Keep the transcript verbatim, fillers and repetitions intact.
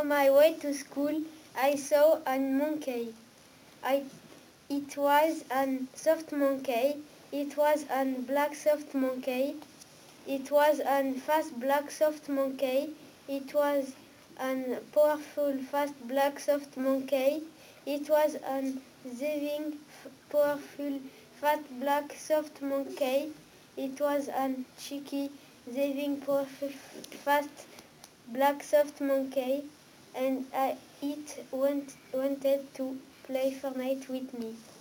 On my way to school, I saw a monkey. I, it was a soft monkey. It was a black soft monkey. It was a fast black soft monkey. It was a powerful fast black soft monkey. It was a living powerful fat black soft monkey. It was a cheeky living powerful fast black soft monkey, and uh, it want, wanted to play Fortnite with me.